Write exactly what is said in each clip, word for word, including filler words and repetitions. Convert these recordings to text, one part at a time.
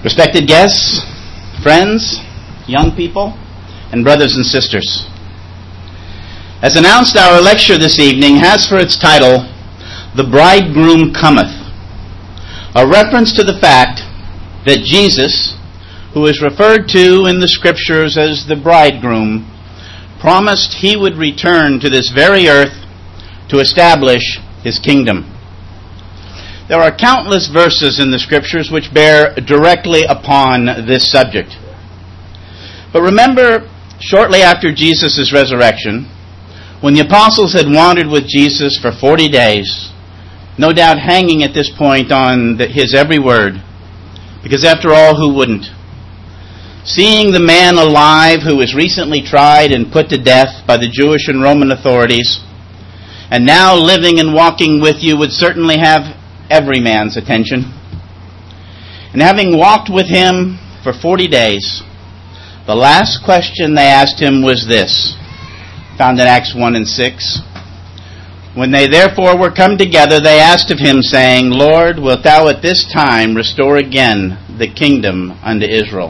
Respected guests, friends, young people, and brothers and sisters. As announced, our lecture this evening has for its title, The Bridegroom Cometh, a reference to the fact that Jesus, who is referred to in the Scriptures as the bridegroom, promised he would return to this very earth to establish his kingdom. There are countless verses in the Scriptures which bear directly upon this subject. But remember, shortly after Jesus' resurrection, when the apostles had wandered with Jesus for forty days, no doubt hanging at this point on the, his every word, because after all, who wouldn't? Seeing the man alive who was recently tried and put to death by the Jewish and Roman authorities, and now living and walking with you would certainly have every man's attention. And having walked with him for forty days, the last question they asked him was this, found in Acts one and six. When they therefore were come together, they asked of him, saying, Lord, wilt thou at this time restore again the kingdom unto Israel?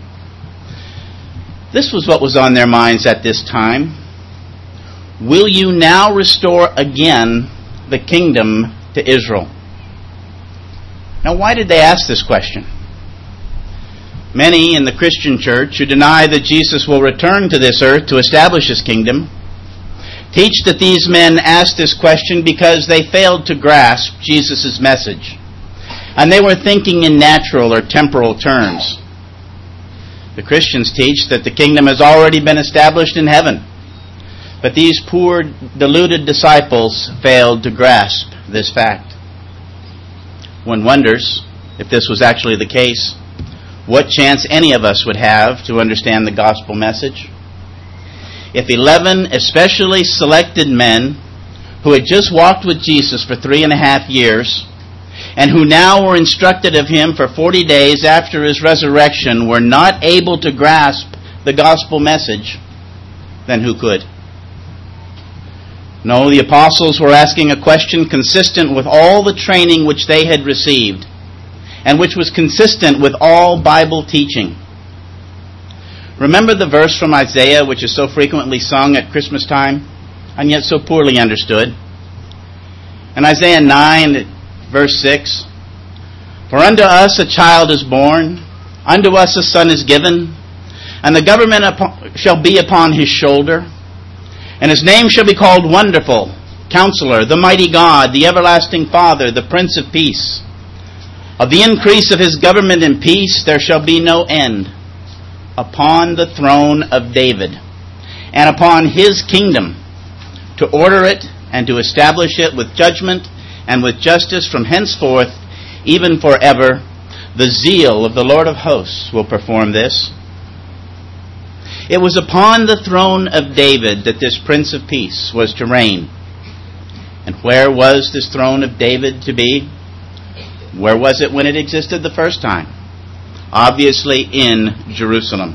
This was what was on their minds at this time. Will you now restore again the kingdom to Israel? Now, why did they ask this question? Many in the Christian church who deny that Jesus will return to this earth to establish his kingdom teach that these men asked this question because they failed to grasp Jesus' message, and they were thinking in natural or temporal terms. The Christians teach that the kingdom has already been established in heaven, but these poor, deluded disciples failed to grasp this fact. One wonders, if this was actually the case, what chance any of us would have to understand the gospel message. If eleven especially selected men who had just walked with Jesus for three and a half years and who now were instructed of him for forty days after his resurrection were not able to grasp the gospel message, then who could? No, the apostles were asking a question consistent with all the training which they had received and which was consistent with all Bible teaching. Remember the verse from Isaiah which is so frequently sung at Christmas time and yet so poorly understood? In Isaiah nine, verse six, For unto us a child is born, unto us a son is given, and the government upon, shall be upon his shoulder. And his name shall be called Wonderful, Counselor, the Mighty God, the Everlasting Father, the Prince of Peace. Of the increase of his government and peace there shall be no end, upon the throne of David, and upon his kingdom, to order it and to establish it with judgment and with justice from henceforth, even forever. The zeal of the Lord of hosts will perform this. It was upon the throne of David that this Prince of Peace was to reign. And where was this throne of David to be? Where was it when it existed the first time? Obviously in Jerusalem.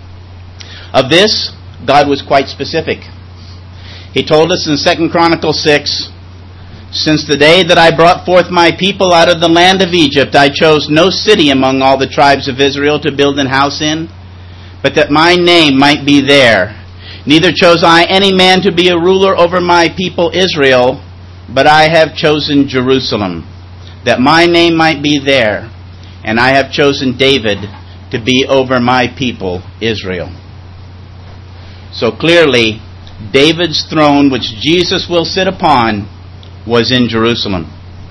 Of this, God was quite specific. He told us in Second Chronicles six, Since the day that I brought forth my people out of the land of Egypt, I chose no city among all the tribes of Israel to build an house in, but that my name might be there. Neither chose I any man to be a ruler over my people Israel, but I have chosen Jerusalem, that my name might be there, and I have chosen David to be over my people Israel. So clearly, David's throne, which Jesus will sit upon, was in Jerusalem.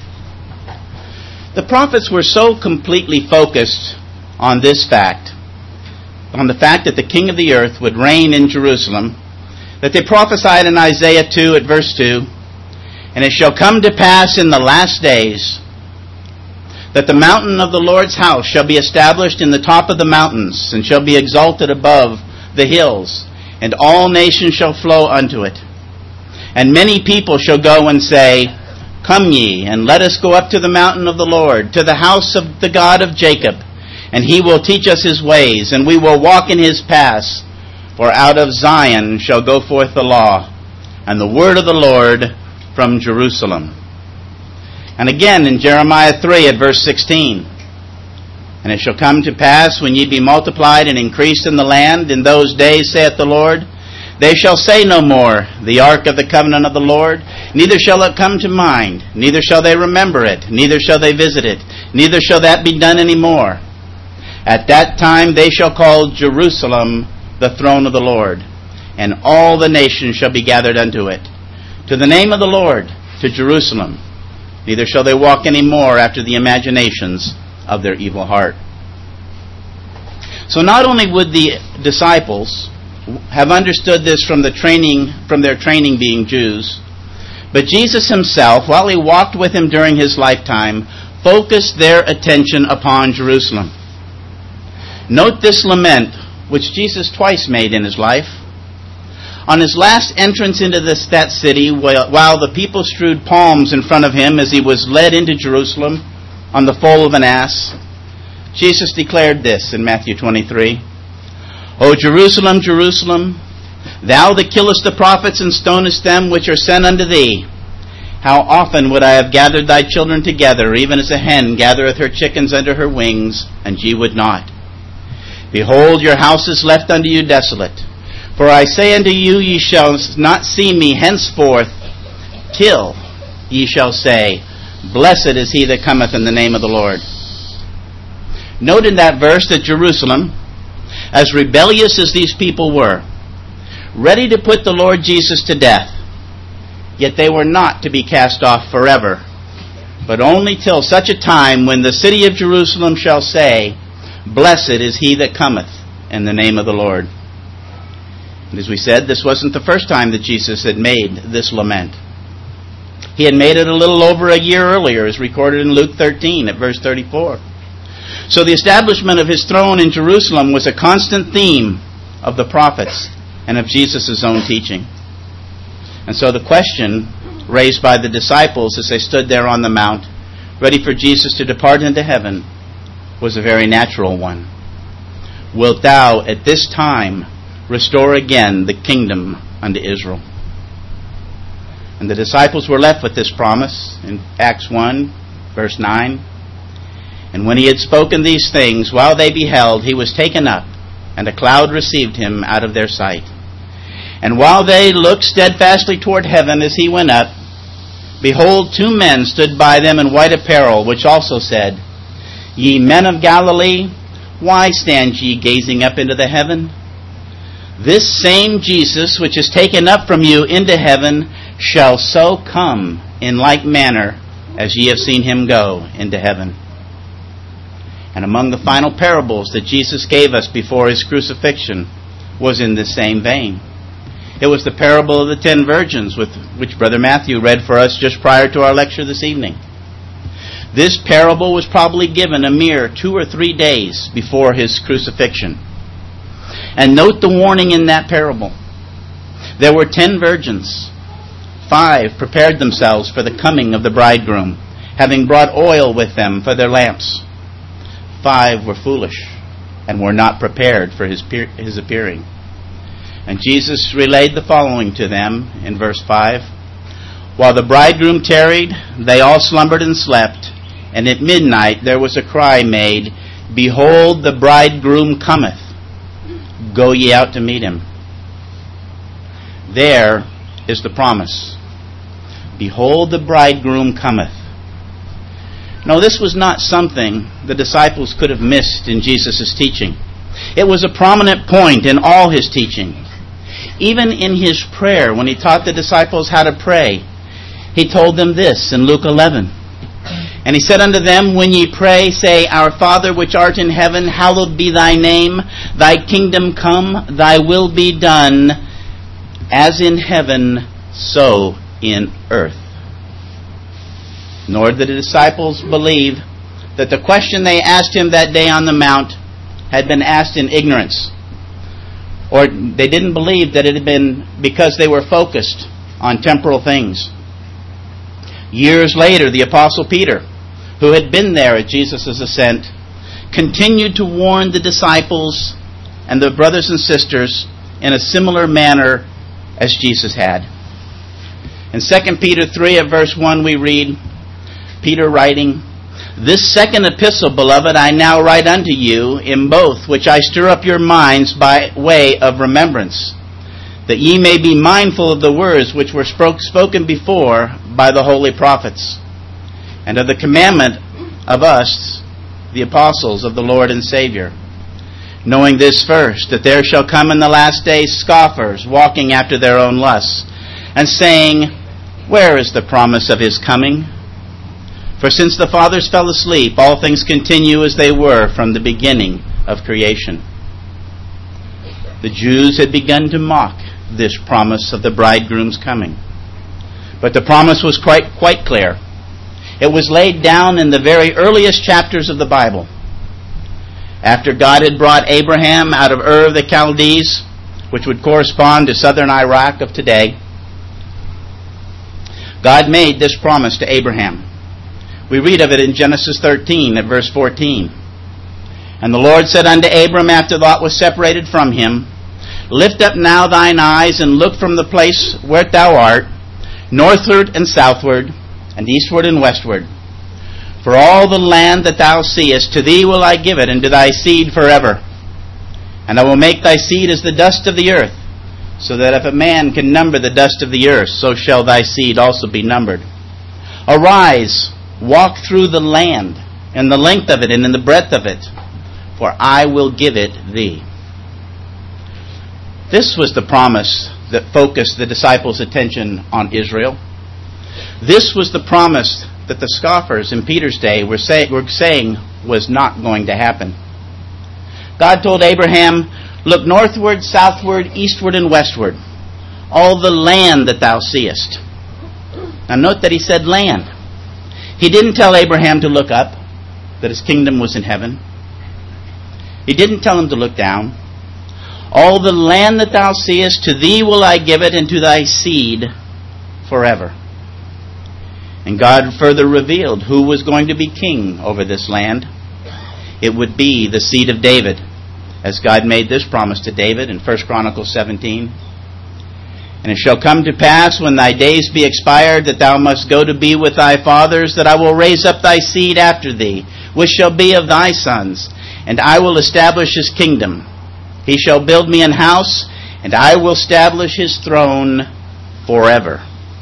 The prophets were so completely focused on this fact, on the fact that the King of the earth would reign in Jerusalem, that they prophesied in Isaiah two at verse two, And it shall come to pass in the last days that the mountain of the Lord's house shall be established in the top of the mountains, and shall be exalted above the hills, and all nations shall flow unto it. And many people shall go and say, Come ye, and let us go up to the mountain of the Lord, to the house of the God of Jacob, and he will teach us his ways, and we will walk in his paths. For out of Zion shall go forth the law, and the word of the Lord from Jerusalem. And again in Jeremiah three at verse sixteen, And it shall come to pass, when ye be multiplied and increased in the land, in those days, saith the Lord, they shall say no more, the ark of the covenant of the Lord, neither shall it come to mind, neither shall they remember it, neither shall they visit it, neither shall that be done any more. At that time they shall call Jerusalem the throne of the Lord, and all the nations shall be gathered unto it. To the name of the Lord, to Jerusalem, neither shall they walk any more after the imaginations of their evil heart. So not only would the disciples have understood this from the training, from their training being Jews, but Jesus himself, while he walked with him during his lifetime, focused their attention upon Jerusalem. Note this lament, which Jesus twice made in his life. On his last entrance into this, that city, while the people strewed palms in front of him as he was led into Jerusalem on the foal of an ass, Jesus declared this in Matthew twenty-three. O Jerusalem, Jerusalem, thou that killest the prophets and stonest them which are sent unto thee, how often would I have gathered thy children together, even as a hen gathereth her chickens under her wings, and ye would not. Behold, your house is left unto you desolate. For I say unto you, ye shall not see me henceforth, till ye shall say, Blessed is he that cometh in the name of the Lord. Note in that verse that Jerusalem, as rebellious as these people were, ready to put the Lord Jesus to death, yet they were not to be cast off forever, but only till such a time when the city of Jerusalem shall say, Blessed is he that cometh in the name of the Lord. And as we said, this wasn't the first time that Jesus had made this lament. He had made it a little over a year earlier, as recorded in Luke thirteen at verse thirty-four. So the establishment of his throne in Jerusalem was a constant theme of the prophets and of Jesus' own teaching. And so the question raised by the disciples as they stood there on the mount, ready for Jesus to depart into heaven, was a very natural one. Wilt thou at this time restore again the kingdom unto Israel? And the disciples were left with this promise in Acts one, verse nine. And when he had spoken these things, while they beheld, he was taken up, and a cloud received him out of their sight. And while they looked steadfastly toward heaven as he went up, behold, two men stood by them in white apparel, which also said, Ye men of Galilee, why stand ye gazing up into the heaven? This same Jesus, which is taken up from you into heaven, shall so come in like manner as ye have seen him go into heaven. And among the final parables that Jesus gave us before his crucifixion was in this same vein. It was the parable of the ten virgins, with which Brother Matthew read for us just prior to our lecture this evening. This parable was probably given a mere two or three days before his crucifixion. And note the warning in that parable. There were ten virgins. Five prepared themselves for the coming of the bridegroom, having brought oil with them for their lamps. Five were foolish and were not prepared for his, his appearing. And Jesus relayed the following to them in verse five. While the bridegroom tarried, they all slumbered and slept, and at midnight there was a cry made, Behold, the bridegroom cometh. Go ye out to meet him. There is the promise. Behold, the bridegroom cometh. No, this was not something the disciples could have missed in Jesus' teaching. It was a prominent point in all his teaching. Even in his prayer, when he taught the disciples how to pray, he told them this in Luke eleven. And he said unto them, When ye pray, say, Our Father which art in heaven, hallowed be thy name. Thy kingdom come, thy will be done, as in heaven, so in earth. Nor did the disciples believe that the question they asked him that day on the mount had been asked in ignorance. Or they didn't believe that it had been because they were focused on temporal things. Years later, the Apostle Peter, who had been there at Jesus' ascent, continued to warn the disciples and the brothers and sisters in a similar manner as Jesus had. In Second Peter three at verse one we read, Peter writing, This second epistle, beloved, I now write unto you, in both which I stir up your minds by way of remembrance, that ye may be mindful of the words which were spoke, spoken before by the holy prophets, and of the commandment of us, the apostles of the Lord and Savior, knowing this first, that there shall come in the last days scoffers, walking after their own lusts, and saying, Where is the promise of his coming? For since the fathers fell asleep, all things continue as they were from the beginning of creation. The Jews had begun to mock this promise of the bridegroom's coming. But the promise was quite, quite clear. It was laid down in the very earliest chapters of the Bible. After God had brought Abraham out of Ur of the Chaldees, which would correspond to southern Iraq of today, God made this promise to Abraham. We read of it in Genesis thirteen at verse fourteen. And the Lord said unto Abram after Lot was separated from him, Lift up now thine eyes, and look from the place where thou art, northward and southward, and eastward and westward. For all the land that thou seest, to thee will I give it, and to thy seed forever. And I will make thy seed as the dust of the earth, so that if a man can number the dust of the earth, so shall thy seed also be numbered. Arise, walk through the land, in the length of it and in the breadth of it, for I will give it thee. This was the promise that focused the disciples' attention on Israel. This was the promise that the scoffers in Peter's day were, say, were saying was not going to happen. God told Abraham, Look northward, southward, eastward, and westward, all the land that thou seest. Now note that he said land. He didn't tell Abraham to look up, that his kingdom was in heaven. He didn't tell him to look down. All the land that thou seest, to thee will I give it, and to thy seed forever. And God further revealed who was going to be king over this land. It would be the seed of David, as God made this promise to David in First Chronicles seventeen. And it shall come to pass, when thy days be expired, that thou must go to be with thy fathers, that I will raise up thy seed after thee, which shall be of thy sons, and I will establish his kingdom. He shall build me an house, and I will establish his throne forever.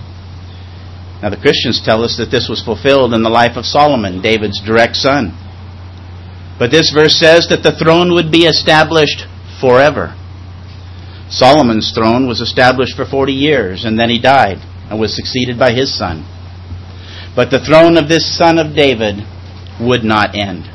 Now the Christians tell us that this was fulfilled in the life of Solomon, David's direct son. But this verse says that the throne would be established forever. Solomon's throne was established for forty years, and then he died and was succeeded by his son. But the throne of this son of David would not end.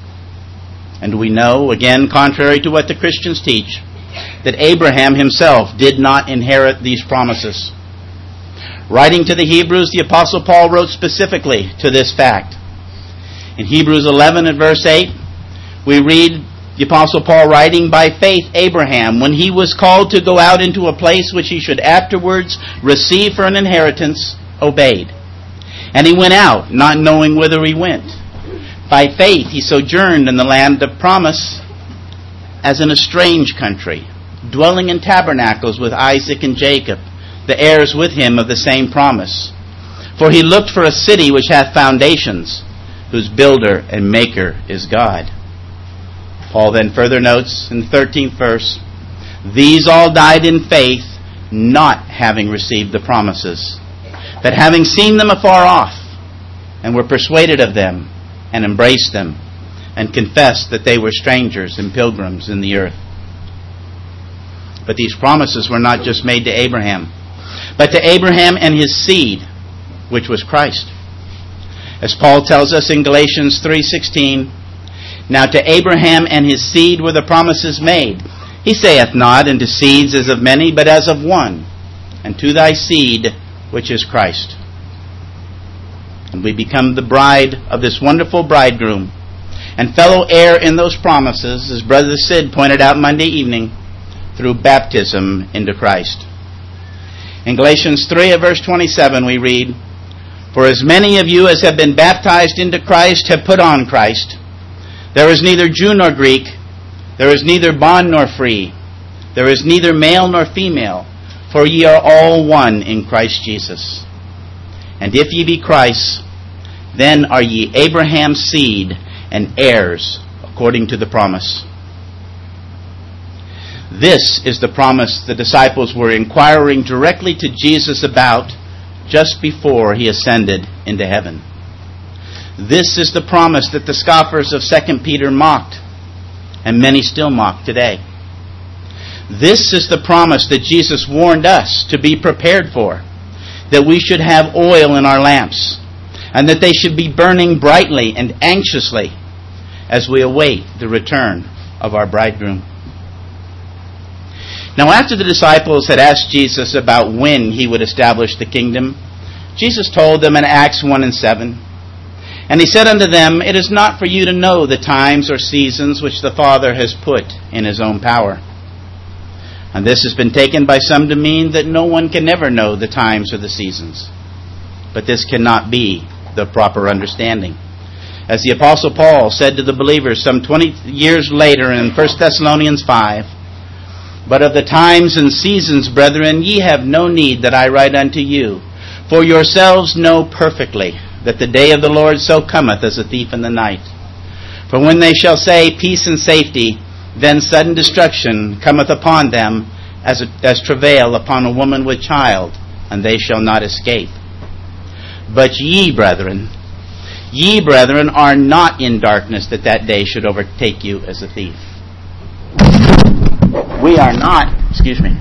And we know, again, contrary to what the Christians teach, that Abraham himself did not inherit these promises. Writing to the Hebrews, the Apostle Paul wrote specifically to this fact. In Hebrews eleven and verse eight, we read the Apostle Paul writing, By faith Abraham, when he was called to go out into a place which he should afterwards receive for an inheritance, obeyed. And he went out, not knowing whither he went. By faith he sojourned in the land of promise, as in a strange country, dwelling in tabernacles with Isaac and Jacob, the heirs with him of the same promise. For he looked for a city which hath foundations, whose builder and maker is God. Paul then further notes in the thirteenth verse, These all died in faith, not having received the promises, but having seen them afar off, and were persuaded of them, and embraced them, and confessed that they were strangers and pilgrims in the earth. But these promises were not just made to Abraham, but to Abraham and his seed, which was Christ. As Paul tells us in Galatians three sixteen, Now to Abraham and his seed were the promises made. He saith not, Unto seeds as of many, but as of one, and to thy seed, which is Christ. And we become the bride of this wonderful bridegroom, and fellow heir in those promises, as Brother Sid pointed out Monday evening, through baptism into Christ. In Galatians three verse twenty-seven we read, For as many of you as have been baptized into Christ have put on Christ. There is neither Jew nor Greek, there is neither bond nor free, there is neither male nor female, for ye are all one in Christ Jesus. And if ye be Christ's, then are ye Abraham's seed and heirs according to the promise. This is the promise the disciples were inquiring directly to Jesus about just before he ascended into heaven. This is the promise that the scoffers of Second Peter mocked, and many still mock today. This is the promise that Jesus warned us to be prepared for, that we should have oil in our lamps, and that they should be burning brightly and anxiously as we await the return of our bridegroom. Now, after the disciples had asked Jesus about when he would establish the kingdom, Jesus told them in Acts one and seven, "And he said unto them, It is not for you to know the times or seasons which the Father has put in his own power." And this has been taken by some to mean that no one can ever know the times or the seasons. But this cannot be the proper understanding. As the Apostle Paul said to the believers some twenty years later in First Thessalonians five, "But of the times and seasons, brethren, ye have no need that I write unto you, for yourselves know perfectly that the day of the Lord so cometh as a thief in the night. For when they shall say, Peace and safety, then sudden destruction cometh upon them as, a, as travail upon a woman with child, and they shall not escape. But ye, brethren, ye, brethren, are not in darkness, that that day should overtake you as a thief." We are not, excuse me,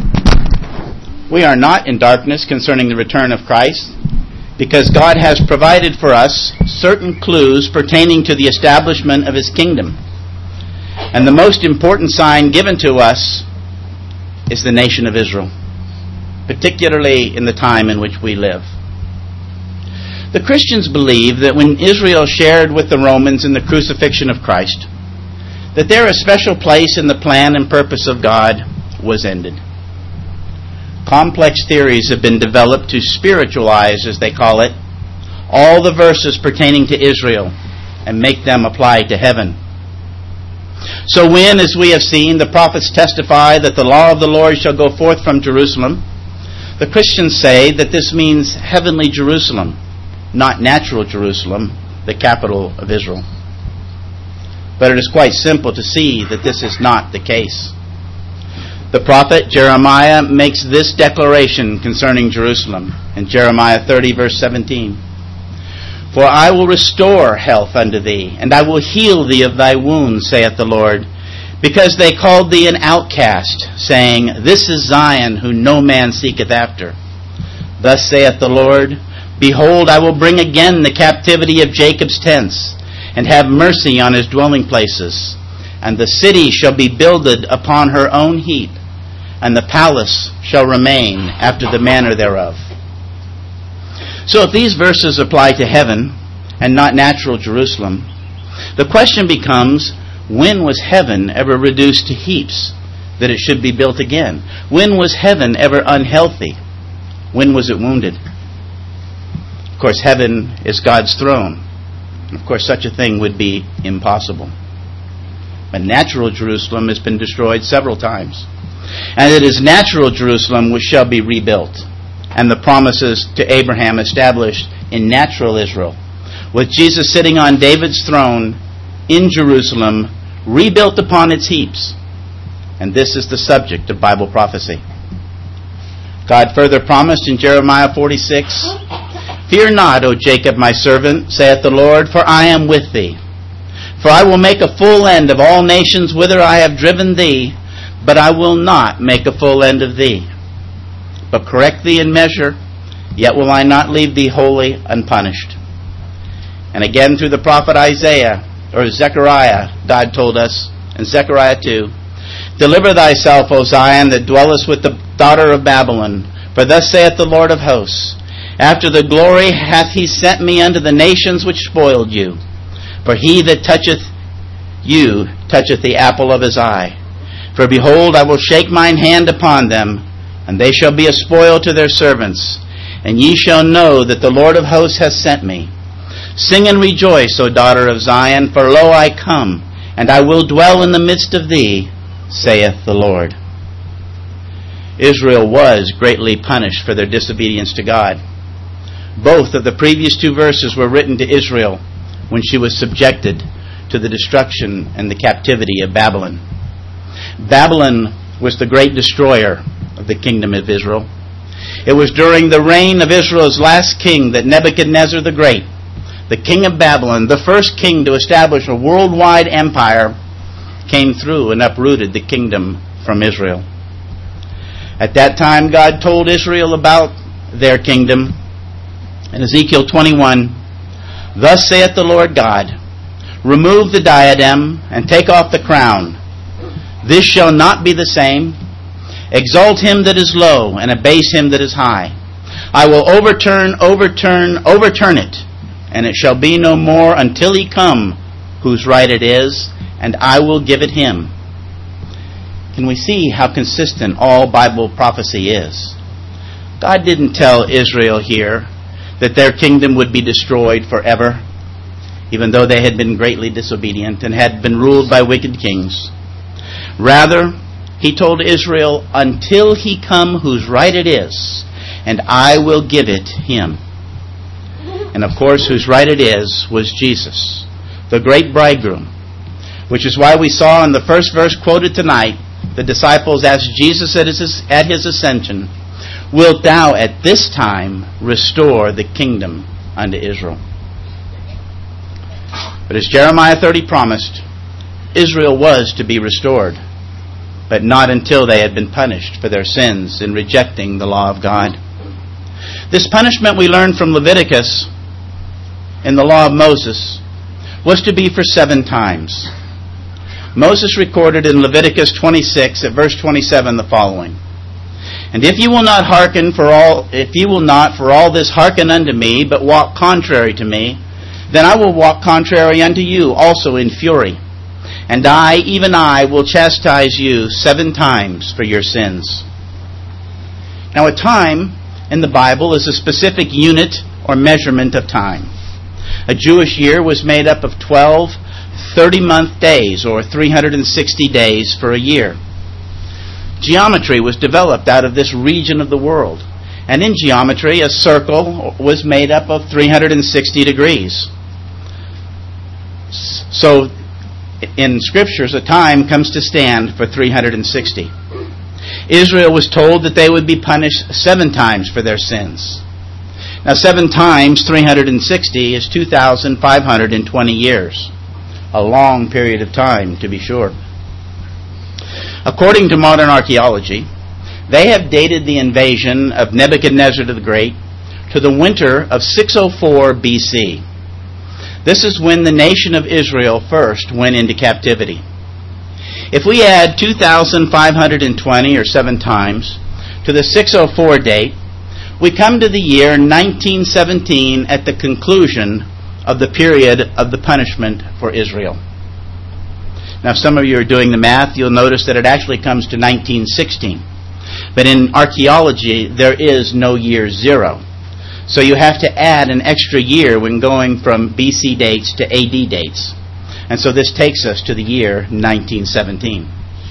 we are not in darkness concerning the return of Christ, because God has provided for us certain clues pertaining to the establishment of his kingdom. And the most important sign given to us is the nation of Israel, particularly in the time in which we live. The Christians believe that when Israel shared with the Romans in the crucifixion of Christ, that their special place in the plan and purpose of God was ended. Complex theories have been developed to spiritualize, as they call it, all the verses pertaining to Israel and make them apply to heaven. So when, as we have seen, the prophets testify that the law of the Lord shall go forth from Jerusalem, the Christians say that this means heavenly Jerusalem, not natural Jerusalem, the capital of Israel. But it is quite simple to see that this is not the case. The prophet Jeremiah makes this declaration concerning Jerusalem in Jeremiah thirty, verse seventeen. "For I will restore health unto thee, and I will heal thee of thy wounds, saith the Lord, because they called thee an outcast, saying, This is Zion, who no man seeketh after. Thus saith the Lord, Behold, I will bring again the captivity of Jacob's tents, and have mercy on his dwelling places. And the city shall be builded upon her own heap, and the palace shall remain after the manner thereof." So if these verses apply to heaven and not natural Jerusalem, the question becomes, when was heaven ever reduced to heaps that it should be built again? When was heaven ever unhealthy? When was it wounded? Of course, heaven is God's throne. Of course, such a thing would be impossible. But natural Jerusalem has been destroyed several times. And it is natural Jerusalem which shall be rebuilt, and the promises to Abraham established in natural Israel, with Jesus sitting on David's throne in Jerusalem, rebuilt upon its heaps. And this is the subject of Bible prophecy. God further promised in Jeremiah forty-six, "Fear not, O Jacob my servant, saith the Lord, for I am with thee. For I will make a full end of all nations whither I have driven thee, but I will not make a full end of thee. But correct thee in measure, yet will I not leave thee wholly unpunished." And again through the prophet Isaiah, or Zechariah, God told us in Zechariah two, "Deliver thyself, O Zion, that dwellest with the daughter of Babylon. For thus saith the Lord of hosts, After the glory hath he sent me unto the nations which spoiled you. For he that toucheth you toucheth the apple of his eye. For behold, I will shake mine hand upon them, and they shall be a spoil to their servants. And ye shall know that the Lord of hosts hath sent me. Sing and rejoice, O daughter of Zion, for lo, I come, and I will dwell in the midst of thee, saith the Lord." Israel was greatly punished for their disobedience to God. Both of the previous two verses were written to Israel when she was subjected to the destruction and the captivity of Babylon. Babylon was the great destroyer of the kingdom of Israel. It was during the reign of Israel's last king that Nebuchadnezzar the Great, the king of Babylon, the first king to establish a worldwide empire, came through and uprooted the kingdom from Israel. At that time, God told Israel about their kingdom. In Ezekiel twenty-one, "Thus saith the Lord God, remove the diadem and take off the crown. This shall not be the same. Exalt him that is low and abase him that is high. I will overturn, overturn, overturn it, and it shall be no more until he come whose right it is, and I will give it him." Can we see how consistent all Bible prophecy is? God didn't tell Israel here that their kingdom would be destroyed forever, even though they had been greatly disobedient and had been ruled by wicked kings. Rather, he told Israel, until he come whose right it is, and I will give it him. And of course, whose right it is was Jesus, the great bridegroom, which is why we saw in the first verse quoted tonight, the disciples asked Jesus at his, at his ascension, "Wilt thou at this time restore the kingdom unto Israel?" But as Jeremiah thirty promised, Israel was to be restored, but not until they had been punished for their sins in rejecting the law of God. This punishment we learned from Leviticus in the law of Moses was to be for seven times. Moses recorded in Leviticus twenty-six at verse twenty-seven the following: "And if you will not hearken for all, if you will not for all this hearken unto me, but walk contrary to me, then I will walk contrary unto you also in fury. And I, even I, will chastise you seven times for your sins." Now, a time in the Bible is a specific unit or measurement of time. A Jewish year was made up of twelve thirty-month days, or three hundred sixty days for a year. Geometry was developed out of this region of the world. And in geometry, a circle was made up of three hundred sixty degrees. So, in Scriptures, a time comes to stand for three hundred sixty. Israel was told that they would be punished seven times for their sins. Now, seven times three hundred sixty is two thousand five hundred twenty years. A long period of time, to be sure. According to modern archaeology, they have dated the invasion of Nebuchadnezzar the Great to the winter of six oh four B C. This is when the nation of Israel first went into captivity. If we add two thousand five hundred twenty, or seven times, to the six oh four date, we come to the year nineteen seventeen at the conclusion of the period of the punishment for Israel. Now, if some of you are doing the math, you'll notice that it actually comes to nineteen sixteen. But in archaeology, there is no year zero. So you have to add an extra year when going from B C dates to A D dates. And so this takes us to the year nineteen seventeen.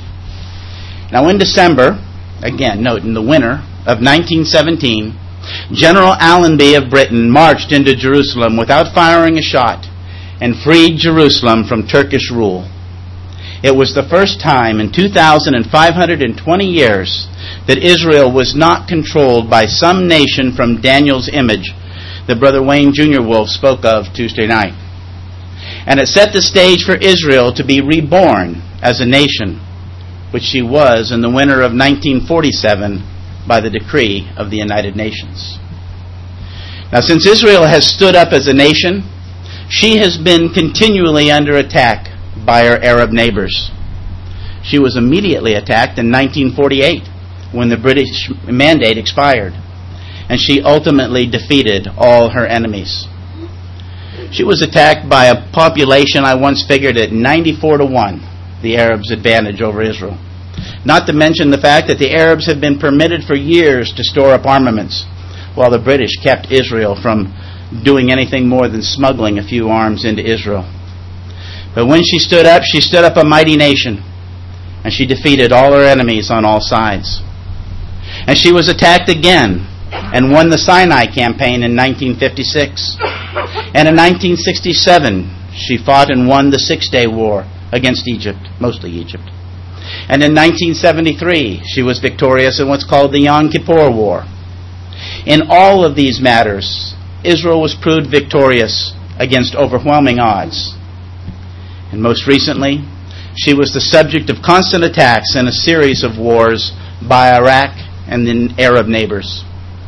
Now, in December, again, note, in the winter of nineteen seventeen, General Allenby of Britain marched into Jerusalem without firing a shot and freed Jerusalem from Turkish rule. It was the first time in two thousand five hundred twenty years that Israel was not controlled by some nation from Daniel's image that Brother Wayne Junior Wolf spoke of Tuesday night. And it set the stage for Israel to be reborn as a nation, which she was in the winter of nineteen forty-seven by the decree of the United Nations. Now, since Israel has stood up as a nation, she has been continually under attack by her Arab neighbors. She was immediately attacked in nineteen forty-eight when the British mandate expired, and she ultimately defeated all her enemies. She was attacked by a population I once figured at ninety-four to one, the Arabs' advantage over Israel. Not to mention the fact that the Arabs have been permitted for years to store up armaments, while the British kept Israel from doing anything more than smuggling a few arms into Israel. But when she stood up, she stood up a mighty nation, and she defeated all her enemies on all sides. And she was attacked again and won the Sinai campaign in nineteen fifty-six. And in nineteen sixty-seven, she fought and won the Six-Day War against Egypt, mostly Egypt. And in nineteen seventy-three, she was victorious in what's called the Yom Kippur War. In all of these matters, Israel was proved victorious against overwhelming odds. And most recently, she was the subject of constant attacks in a series of wars by Iraq and the Arab neighbors.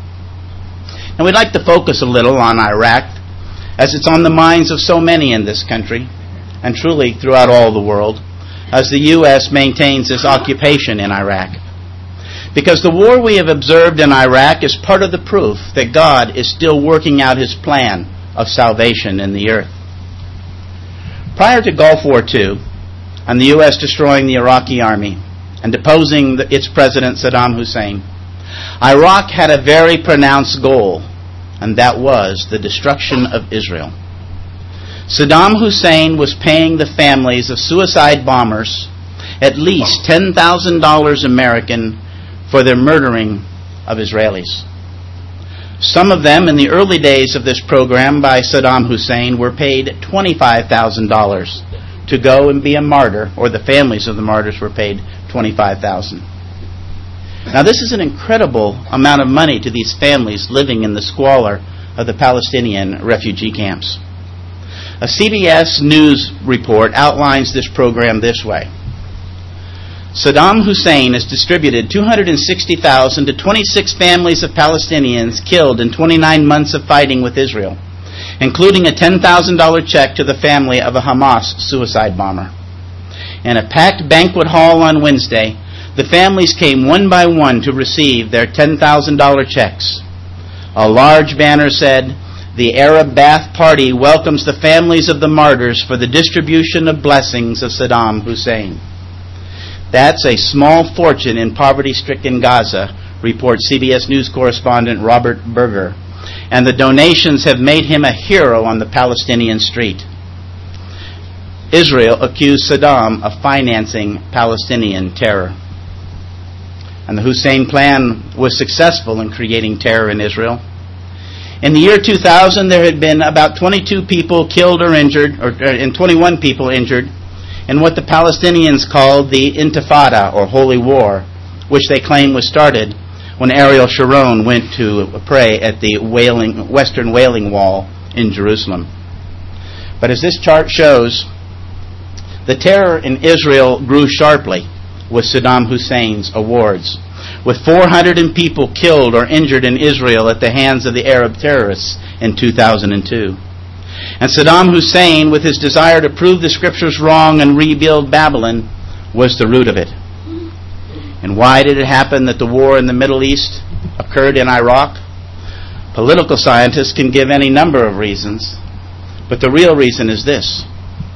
And we'd like to focus a little on Iraq, as it's on the minds of so many in this country, and truly throughout all the world, as the U S maintains its occupation in Iraq. Because the war we have observed in Iraq is part of the proof that God is still working out His plan of salvation in the earth. Prior to Gulf War Two, and the U S destroying the Iraqi army and deposing the, its president Saddam Hussein, Iraq had a very pronounced goal, and that was the destruction of Israel. Saddam Hussein was paying the families of suicide bombers at least ten thousand dollars American for their murdering of Israelis. Some of them, in the early days of this program by Saddam Hussein, were paid twenty-five thousand dollars to go and be a martyr, or the families of the martyrs were paid twenty-five thousand dollars. Now, this is an incredible amount of money to these families living in the squalor of the Palestinian refugee camps. A C B S News report outlines this program this way. Saddam Hussein has distributed two hundred sixty thousand dollars to twenty-six families of Palestinians killed in twenty-nine months of fighting with Israel, including a ten thousand dollars check to the family of a Hamas suicide bomber. In a packed banquet hall on Wednesday, the families came one by one to receive their ten thousand dollars checks. A large banner said, "The Arab Bath Party welcomes the families of the martyrs for the distribution of blessings of Saddam Hussein." That's a small fortune in poverty-stricken Gaza, reports C B S News correspondent Robert Berger. And the donations have made him a hero on the Palestinian street. Israel accused Saddam of financing Palestinian terror. And the Hussein plan was successful in creating terror in Israel. In the year two thousand, there had been about twenty-two people killed or injured, or, and twenty-one people injured, in what the Palestinians called the Intifada, or Holy War, which they claim was started when Ariel Sharon went to pray at the Wailing, Western Wailing Wall in Jerusalem. But as this chart shows, the terror in Israel grew sharply with Saddam Hussein's awards, with four hundred people killed or injured in Israel at the hands of the Arab terrorists in two thousand two. And Saddam Hussein, with his desire to prove the scriptures wrong and rebuild Babylon, was the root of it. And why did it happen that the war in the Middle East occurred in Iraq? Political scientists can give any number of reasons, but the real reason is this.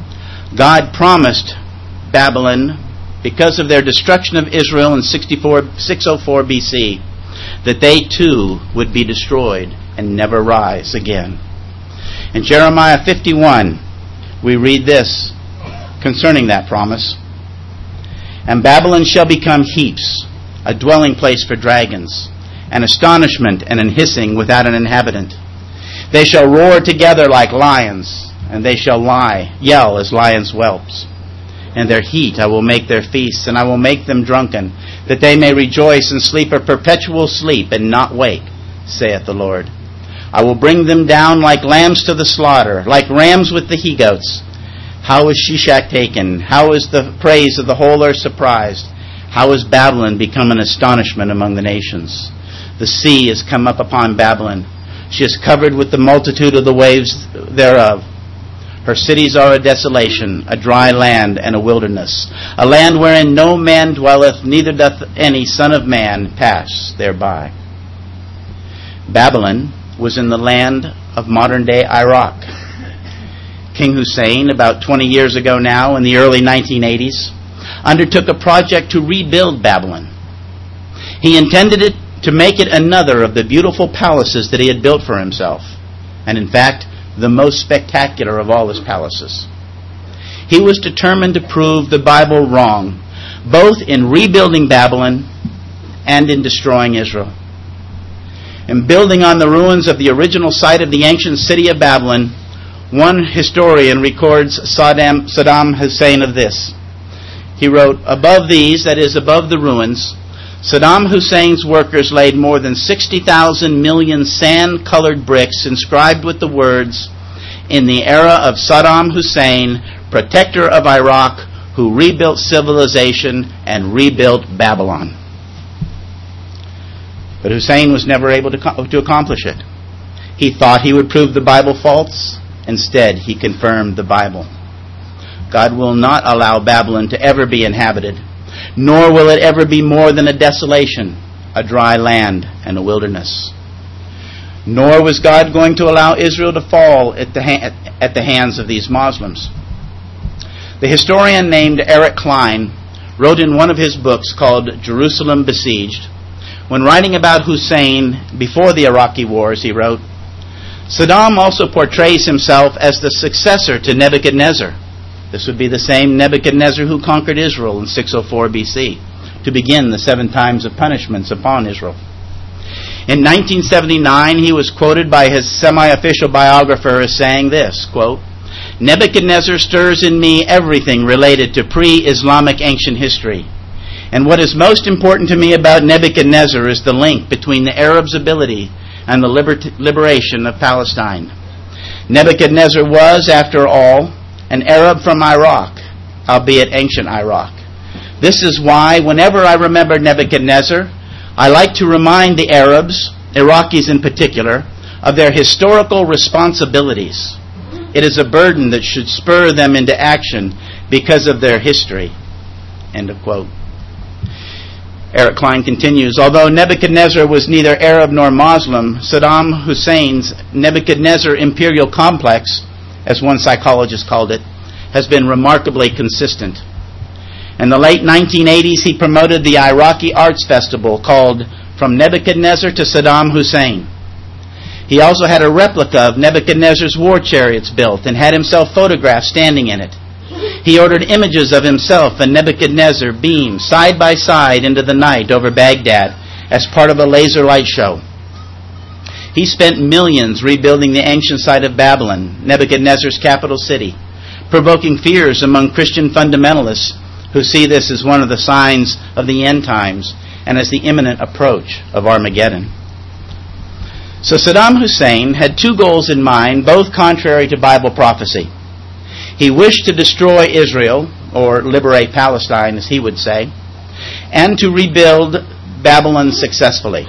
God promised Babylon, because of their destruction of Israel in six oh four B C, that they too would be destroyed and never rise again. In Jeremiah fifty-one, we read this concerning that promise. "And Babylon shall become heaps, a dwelling place for dragons, an astonishment and an hissing without an inhabitant. They shall roar together like lions, and they shall lie, yell as lions' whelps. In their heat I will make their feasts, and I will make them drunken, that they may rejoice and sleep a perpetual sleep and not wake, saith the Lord. I will bring them down like lambs to the slaughter, like rams with the he-goats. How is Shishak taken? How is the praise of the whole earth surprised? How is Babylon become an astonishment among the nations? The sea is come up upon Babylon. She is covered with the multitude of the waves thereof. Her cities are a desolation, a dry land and a wilderness, a land wherein no man dwelleth, neither doth any son of man pass thereby." Babylon was in the land of modern-day Iraq. King Hussein, about twenty years ago now, in the early nineteen eighties, undertook a project to rebuild Babylon. He intended it to make it another of the beautiful palaces that he had built for himself, and in fact, the most spectacular of all his palaces. He was determined to prove the Bible wrong, both in rebuilding Babylon and in destroying Israel. And building on the ruins of the original site of the ancient city of Babylon, one historian records Saddam, Saddam Hussein of this. He wrote, "Above these, that is, above the ruins, Saddam Hussein's workers laid more than sixty thousand million sand-colored bricks inscribed with the words, 'In the era of Saddam Hussein, protector of Iraq, who rebuilt civilization and rebuilt Babylon.'" But Hussein was never able to, to accomplish it. He thought he would prove the Bible false. Instead, he confirmed the Bible. God will not allow Babylon to ever be inhabited, nor will it ever be more than a desolation, a dry land, and a wilderness. Nor was God going to allow Israel to fall at the, ha- at the hands of these Muslims. The historian named Eric Klein wrote in one of his books called Jerusalem Besieged, when writing about Hussein before the Iraqi wars, he wrote, "Saddam also portrays himself as the successor to Nebuchadnezzar." This would be the same Nebuchadnezzar who conquered Israel in six oh four B C to begin the seven times of punishments upon Israel. In nineteen seventy-nine, he was quoted by his semi-official biographer as saying this, quote, "Nebuchadnezzar stirs in me everything related to pre-Islamic ancient history. And what is most important to me about Nebuchadnezzar is the link between the Arabs' ability and the liber- liberation of Palestine. Nebuchadnezzar was, after all, an Arab from Iraq, albeit ancient Iraq. This is why, whenever I remember Nebuchadnezzar, I like to remind the Arabs, Iraqis in particular, of their historical responsibilities. It is a burden that should spur them into action because of their history." End of quote. Eric Klein continues, "Although Nebuchadnezzar was neither Arab nor Muslim, Saddam Hussein's Nebuchadnezzar imperial complex, as one psychologist called it, has been remarkably consistent. In the late nineteen eighties, he promoted the Iraqi Arts Festival called From Nebuchadnezzar to Saddam Hussein. He also had a replica of Nebuchadnezzar's war chariots built and had himself photographed standing in it. He ordered images of himself and Nebuchadnezzar beamed side by side into the night over Baghdad as part of a laser light show. He spent millions rebuilding the ancient site of Babylon, Nebuchadnezzar's capital city, provoking fears among Christian fundamentalists who see this as one of the signs of the end times and as the imminent approach of Armageddon. So Saddam Hussein had two goals in mind, both contrary to Bible prophecy. He wished to destroy Israel, or liberate Palestine, as he would say, and to rebuild Babylon successfully.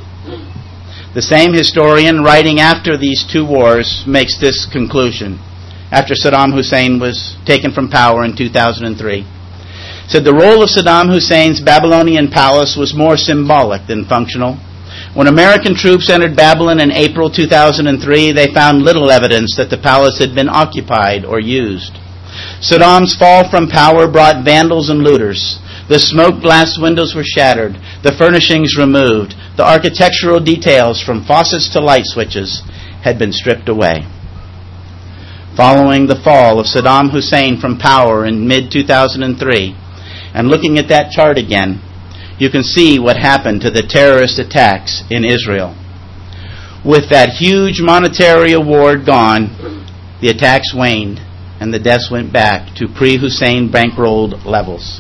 The same historian, writing after these two wars, makes this conclusion, after Saddam Hussein was taken from power in two thousand three. Said the role of Saddam Hussein's Babylonian palace was more symbolic than functional. When American troops entered Babylon in April two thousand three, they found little evidence that the palace had been occupied or used. Saddam's fall from power brought vandals and looters. The smoked glass windows were shattered, the furnishings removed, the architectural details from faucets to light switches had been stripped away. Following the fall of Saddam Hussein from power in mid two thousand three, and looking at that chart again, you can see what happened to the terrorist attacks in Israel. With that huge monetary award gone, the attacks waned and the deaths went back to pre-Hussein bankrolled levels.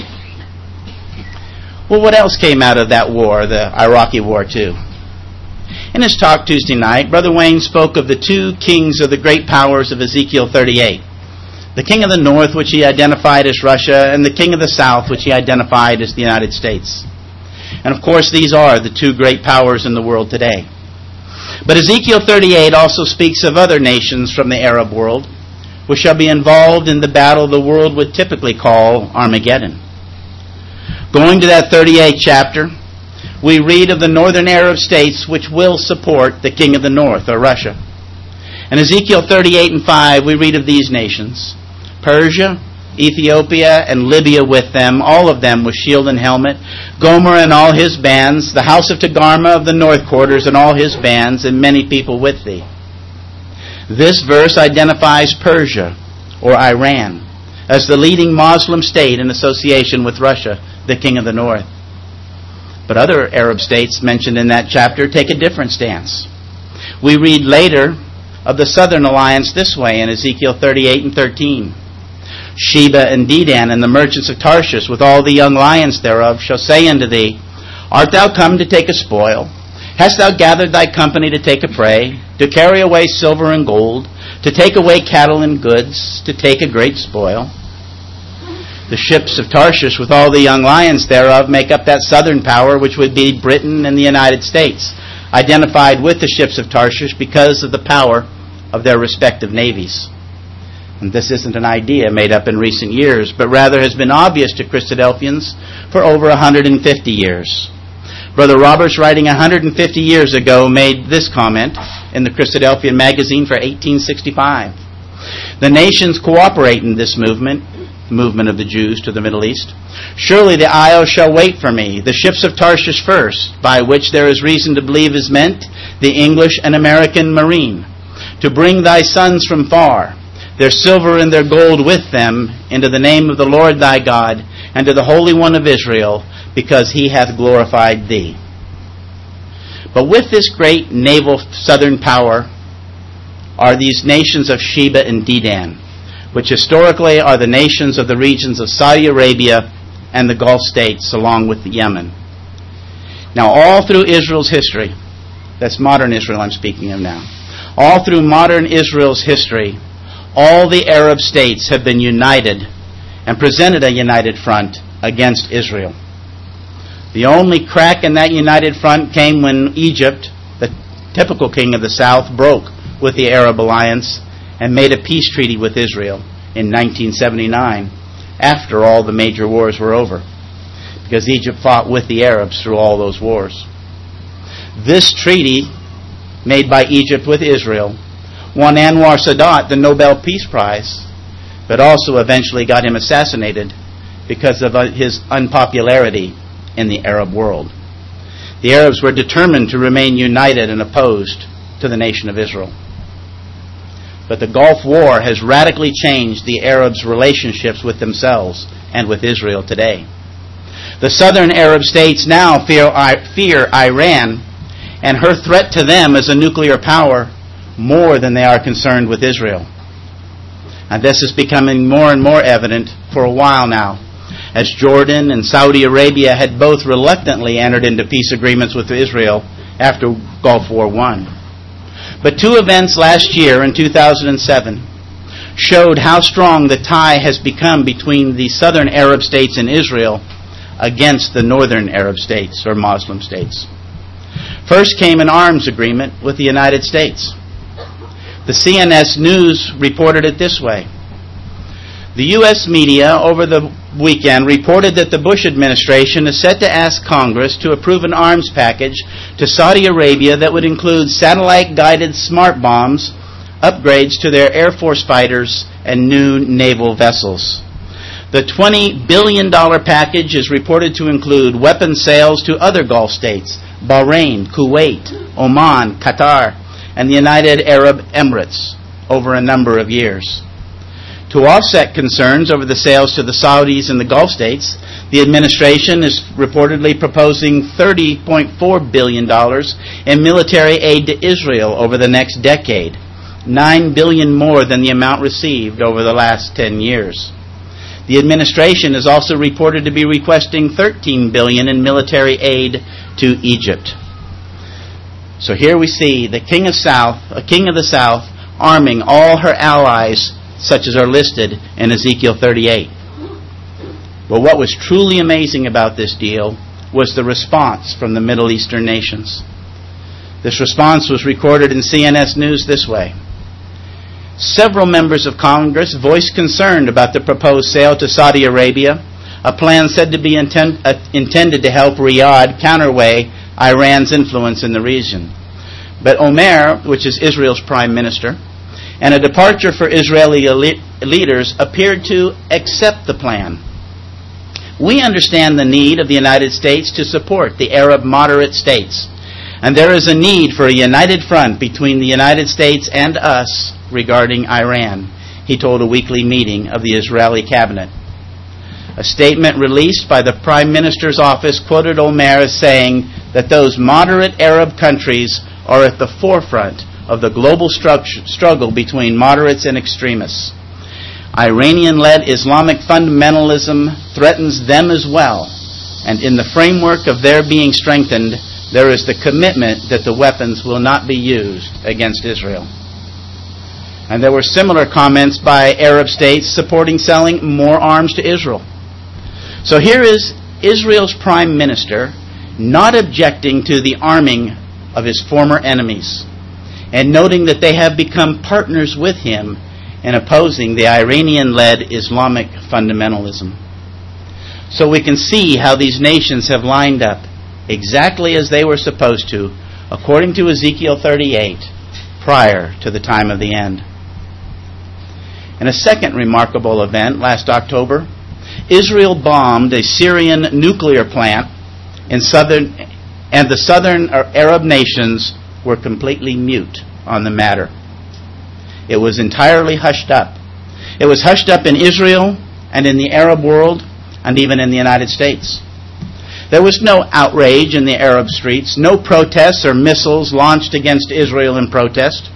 Well, what else came out of that war, the Iraqi war too? In his talk Tuesday night, Brother Wayne spoke of the two kings of the great powers of Ezekiel thirty-eight. The king of the north, which he identified as Russia, and the king of the south, which he identified as the United States. And of course, these are the two great powers in the world today. But Ezekiel thirty-eight also speaks of other nations from the Arab world, which shall be involved in the battle the world would typically call Armageddon. Going to that thirty-eighth chapter, we read of the northern Arab states which will support the king of the north, or Russia. In Ezekiel thirty-eight and five, we read of these nations: Persia, Ethiopia, and Libya with them, all of them with shield and helmet, Gomer and all his bands, the house of Togarmah of the north quarters and all his bands, and many people with thee. This verse identifies Persia, or Iran, as the leading Muslim state in association with Russia, the king of the north. But other Arab states mentioned in that chapter take a different stance. We read later of the southern alliance this way in Ezekiel thirty-eight and thirteen. Sheba and Dedan and the merchants of Tarshish with all the young lions thereof shall say unto thee, Art thou come to take a spoil? Hast thou gathered thy company to take a prey, to carry away silver and gold, to take away cattle and goods, to take a great spoil? The ships of Tarshish with all the young lions thereof make up that southern power, which would be Britain and the United States, identified with the ships of Tarshish because of the power of their respective navies. And this isn't an idea made up in recent years, but rather has been obvious to Christadelphians for over one hundred fifty years. Brother Roberts, writing one hundred fifty years ago, made this comment in the Christadelphian magazine for eighteen sixty-five. The nations cooperate in this movement, the movement of the Jews to the Middle East. Surely the isles shall wait for me, the ships of Tarshish first, by which there is reason to believe is meant the English and American marine, to bring thy sons from far, their silver and their gold with them, into the name of the Lord thy God, and to the Holy One of Israel, because he hath glorified thee. But with this great naval southern power are these nations of Sheba and Dedan, which historically are the nations of the regions of Saudi Arabia and the Gulf states, along with Yemen. Now, all through Israel's history, that's modern Israel I'm speaking of now, all through modern Israel's history, all the Arab states have been united and presented a united front against Israel. The only crack in that united front came when Egypt, the typical king of the south, broke with the Arab alliance and made a peace treaty with Israel in nineteen seventy-nine, after all the major wars were over, because Egypt fought with the Arabs through all those wars. This treaty, made by Egypt with Israel, won Anwar Sadat the Nobel Peace Prize, but also eventually got him assassinated because of his unpopularity in the Arab world. The Arabs were determined to remain united and opposed to the nation of Israel. But the Gulf War has radically changed the Arabs' relationships with themselves and with Israel today. The southern Arab states now fear, fear Iran and her threat to them as a nuclear power more than they are concerned with Israel. And this is becoming more and more evident for a while now, as Jordan and Saudi Arabia had both reluctantly entered into peace agreements with Israel after Gulf War One. But two events last year in two thousand seven showed how strong the tie has become between the southern Arab states and Israel against the northern Arab states or Muslim states. First came an arms agreement with the United States. The C N S News reported it this way. The U S media over the weekend reported that the Bush administration is set to ask Congress to approve an arms package to Saudi Arabia that would include satellite-guided smart bombs, upgrades to their Air Force fighters, and new naval vessels. The twenty billion dollars package is reported to include weapon sales to other Gulf states, Bahrain, Kuwait, Oman, Qatar, and the United Arab Emirates over a number of years. To offset concerns over the sales to the Saudis and the Gulf states, the administration is reportedly proposing thirty point four billion dollars in military aid to Israel over the next decade, nine billion dollars more than the amount received over the last ten years. The administration is also reported to be requesting thirteen billion dollars in military aid to Egypt. So here we see the king of South, a king of the South, arming all her allies, such as are listed in Ezekiel thirty-eight. But what was truly amazing about this deal was the response from the Middle Eastern nations. This response was recorded in C N S News this way. Several members of Congress voiced concern about the proposed sale to Saudi Arabia, a plan said to be intend, uh, intended to help Riyadh counterweigh Iran's influence in the region. But Omer, which is Israel's prime minister, and a departure for Israeli leaders appeared to accept the plan. We understand the need of the United States to support the Arab moderate states, and there is a need for a united front between the United States and us regarding Iran, he told a weekly meeting of the Israeli cabinet. A statement released by the Prime Minister's office quoted Omer as saying that those moderate Arab countries are at the forefront of the global stru- struggle between moderates and extremists. Iranian-led Islamic fundamentalism threatens them as well, and in the framework of their being strengthened, there is the commitment that the weapons will not be used against Israel. And there were similar comments by Arab states supporting selling more arms to Israel. So here is Israel's prime minister not objecting to the arming of his former enemies and noting that they have become partners with him in opposing the Iranian-led Islamic fundamentalism. So we can see how these nations have lined up exactly as they were supposed to, according to Ezekiel thirty-eight, prior to the time of the end. In a second remarkable event last October, Israel bombed a Syrian nuclear plant in southern, and the southern Arab nations were completely mute on the matter. It was entirely hushed up. It was hushed up in Israel and in the Arab world and even in the United States. There was no outrage in the Arab streets, no protests or missiles launched against Israel in protest.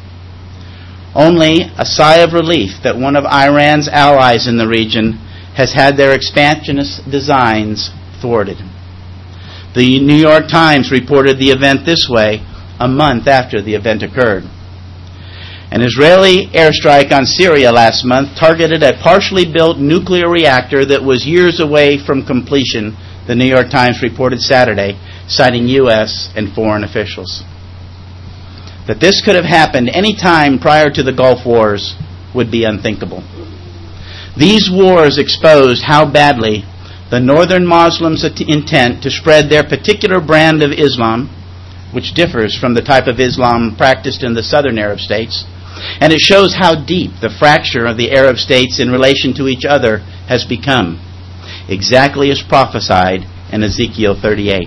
Only a sigh of relief that one of Iran's allies in the region has had their expansionist designs thwarted. The New York Times reported the event this way a month after the event occurred. An Israeli airstrike on Syria last month targeted a partially built nuclear reactor that was years away from completion, the New York Times reported Saturday, citing U S and foreign officials. That this could have happened any time prior to the Gulf Wars would be unthinkable. These wars exposed how badly the northern Muslims' intent to spread their particular brand of Islam, which differs from the type of Islam practiced in the southern Arab states, and it shows how deep the fracture of the Arab states in relation to each other has become, exactly as prophesied in Ezekiel thirty-eight.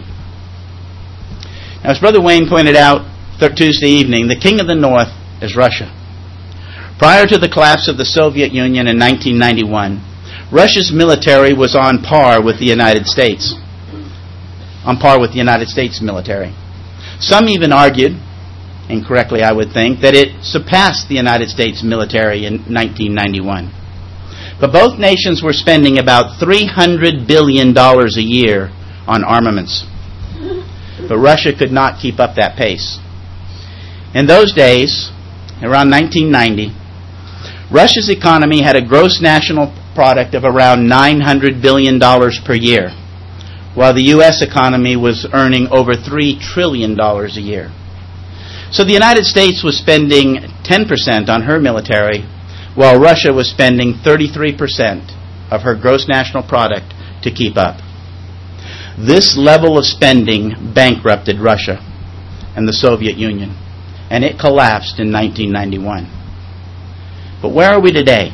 Now, as Brother Wayne pointed out Tuesday evening, the king of the north is Russia. Prior to the collapse of the Soviet Union in nineteen ninety-one, Russia's military was on par with the United States, on par with the United States military. Some even argued, incorrectly I would think, that it surpassed the United States military in nineteen ninety-one. But both nations were spending about three hundred billion dollars a year on armaments. But Russia could not keep up that pace. In those days, around nineteen ninety, Russia's economy had a gross national product of around nine hundred billion dollars per year, while the U S economy was earning over three trillion dollars a year. So the United States was spending ten percent on her military, while Russia was spending thirty-three percent of her gross national product to keep up. This level of spending bankrupted Russia and the Soviet Union, and it collapsed in nineteen ninety-one. But where are we today?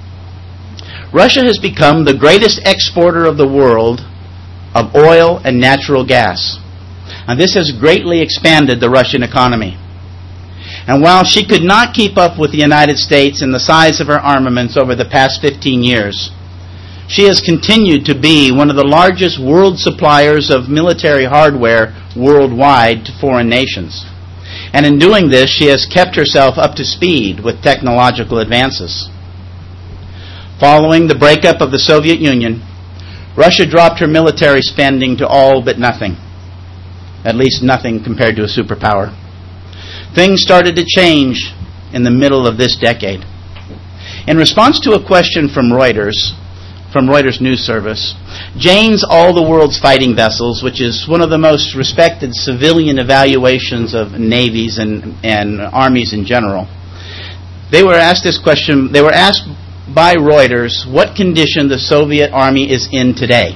Russia has become the greatest exporter of the world of oil and natural gas. And this has greatly expanded the Russian economy. And while she could not keep up with the United States in the size of her armaments over the past fifteen years, she has continued to be one of the largest world suppliers of military hardware worldwide to foreign nations. And in doing this, she has kept herself up to speed with technological advances. Following the breakup of the Soviet Union, Russia dropped her military spending to all but nothing. At least nothing compared to a superpower. Things started to change in the middle of this decade. In response to a question from Reuters, from Reuters News Service, Jane's All the World's Fighting Vessels, which is one of the most respected civilian evaluations of navies and, and armies in general, they were asked this question, they were asked by Reuters what condition the Soviet army is in today.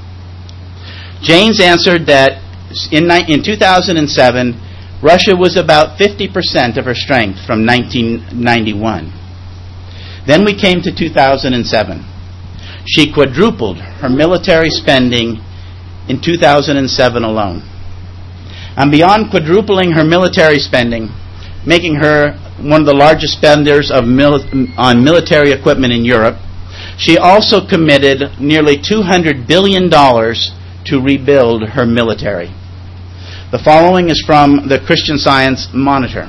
Jane's answered that in, in two thousand seven, Russia was about fifty percent of her strength from nineteen ninety-one. Then we came to two thousand seven. She quadrupled her military spending in two thousand seven alone. And beyond quadrupling her military spending, making her one of the largest spenders of mil- on military equipment in Europe, she also committed nearly two hundred billion dollars to rebuild her military. The following is from the Christian Science Monitor.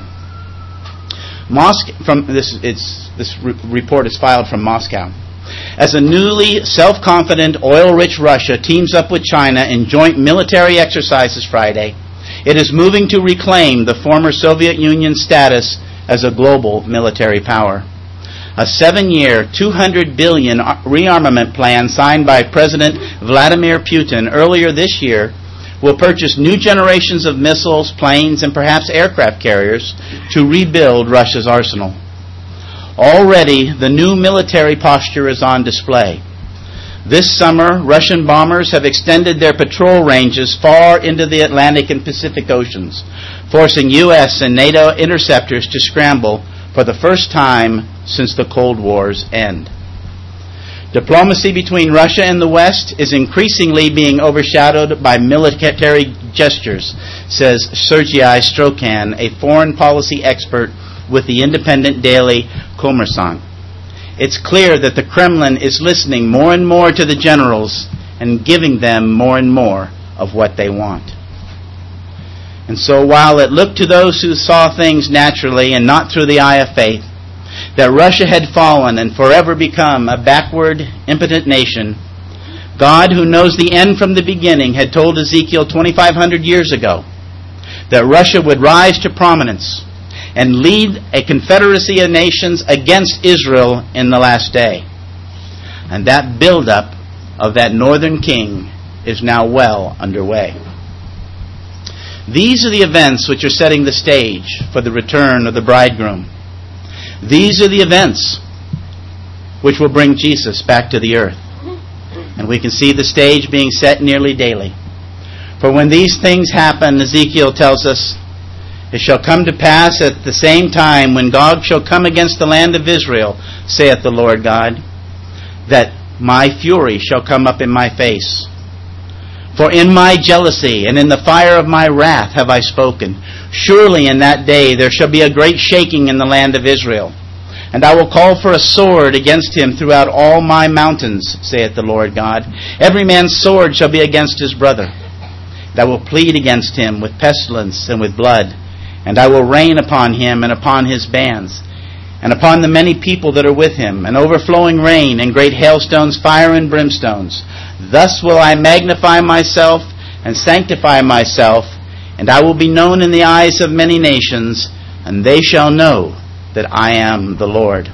Moscow, from this, it's, this re- report is filed from Moscow. As a newly self-confident, oil-rich Russia teams up with China in joint military exercises Friday, it is moving to reclaim the former Soviet Union's status as a global military power. A seven-year, two hundred billion dollars rearmament plan signed by President Vladimir Putin earlier this year will purchase new generations of missiles, planes, and perhaps aircraft carriers to rebuild Russia's arsenal. Already, the new military posture is on display. This summer, Russian bombers have extended their patrol ranges far into the Atlantic and Pacific Oceans, forcing U S and NATO interceptors to scramble for the first time since the Cold War's end. Diplomacy between Russia and the West is increasingly being overshadowed by military gestures, says Sergei Strokhan, a foreign policy expert with the independent daily Kommersant. It's clear that the Kremlin is listening more and more to the generals and giving them more and more of what they want. And so while it looked to those who saw things naturally and not through the eye of faith, that Russia had fallen and forever become a backward, impotent nation, God, who knows the end from the beginning, had told Ezekiel twenty-five hundred years ago that Russia would rise to prominence and lead a confederacy of nations against Israel in the last day. And that buildup of that northern king is now well underway. These are the events which are setting the stage for the return of the bridegroom. These are the events which will bring Jesus back to the earth. And we can see the stage being set nearly daily. For when these things happen, Ezekiel tells us, it shall come to pass at the same time when Gog shall come against the land of Israel, saith the Lord God, that my fury shall come up in my face. For in my jealousy and in the fire of my wrath have I spoken. Surely in that day there shall be a great shaking in the land of Israel. And I will call for a sword against him throughout all my mountains, saith the Lord God. Every man's sword shall be against his brother. And I will plead against him with pestilence and with blood. And I will rain upon him and upon his bands, and upon the many people that are with him, an overflowing rain and great hailstones, fire and brimstones. Thus will I magnify myself and sanctify myself, and I will be known in the eyes of many nations, and they shall know that I am the Lord.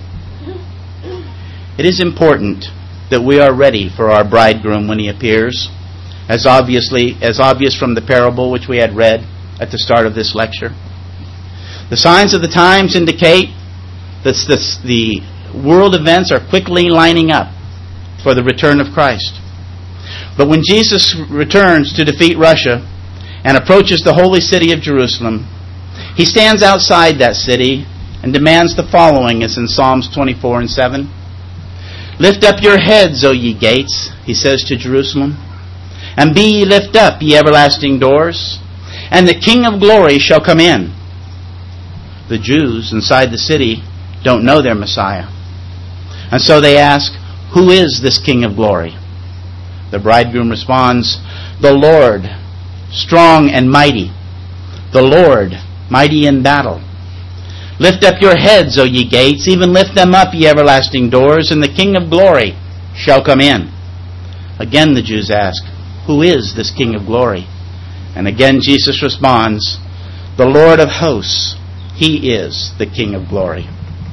It is important that we are ready for our bridegroom when he appears, as obviously as obvious from the parable which we had read at the start of this lecture. The signs of the times indicate that this, the world events are quickly lining up for the return of Christ. But when Jesus returns to defeat Russia and approaches the holy city of Jerusalem, he stands outside that city and demands the following, as in Psalms twenty-four and seven. Lift up your heads, O ye gates, he says to Jerusalem, and be ye lift up, ye everlasting doors, and the King of glory shall come in. The Jews inside the city don't know their Messiah. And so they ask, who is this King of glory? The bridegroom responds, the Lord, strong and mighty. The Lord, mighty in battle. Lift up your heads, O ye gates, even lift them up, ye everlasting doors, and the King of glory shall come in. Again the Jews ask, who is this King of glory? And again Jesus responds, the Lord of hosts, he is the King of glory.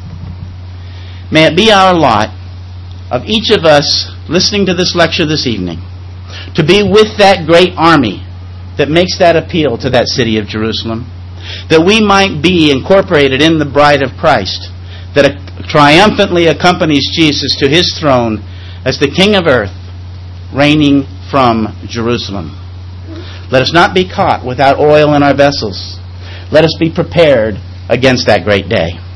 May it be our lot, of each of us listening to this lecture this evening, to be with that great army that makes that appeal to that city of Jerusalem, that we might be incorporated in the bride of Christ, that triumphantly accompanies Jesus to his throne as the King of earth, reigning from Jerusalem. Let us not be caught without oil in our vessels. Let us be prepared against that great day.